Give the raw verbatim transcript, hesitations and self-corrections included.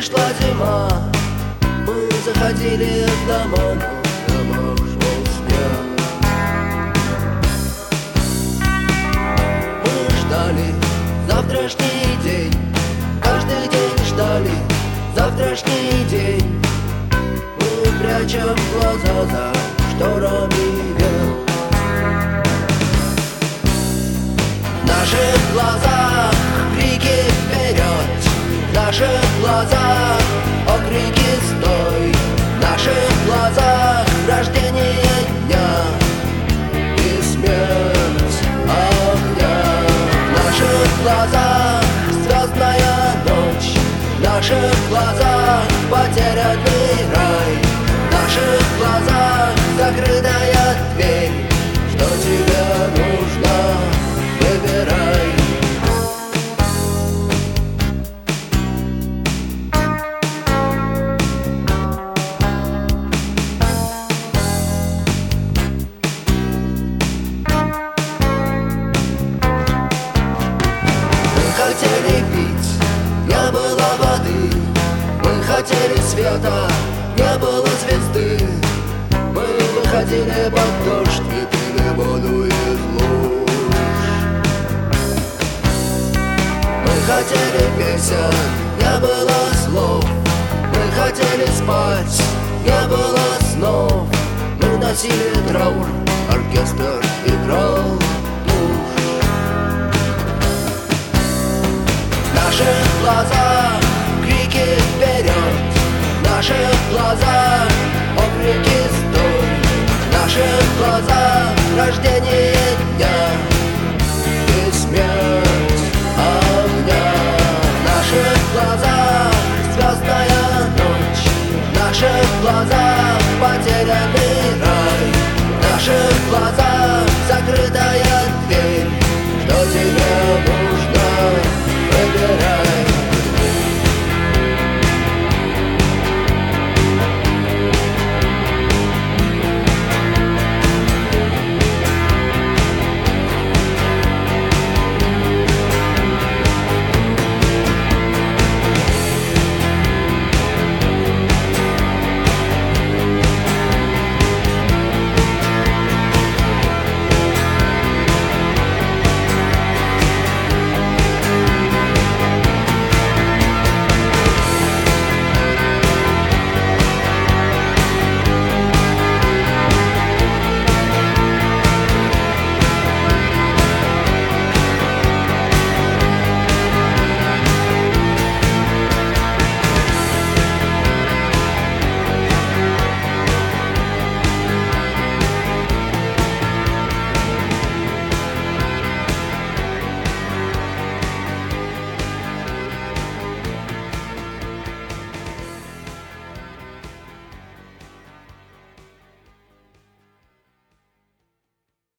пришла зима, мы заходили в дома, но в домах шел снег. Мы ждали завтрашний день, каждый день ждали завтрашний день. Мы прячем глаза за шторами век. В наших глазах крики вперед, в наших глазах окрики стой, в наших глазах рождение дня и смерть огня. В наших глазах звездная ночь, в наших глазах потерянный рай, в наших глазах закрытая дверь. Что тебе нужно, выбирай. Мы хотели пить, не было воды, мы хотели света, не было звезды. Мы выходили под дождь и пили воду из луж. Мы хотели песен, не было слов. Мы хотели спать, не было снов. Мы носили траур, оркестр играл тушь. В наших глазах крики вперед, в наших глазах окрики стой, в наших глазах рождение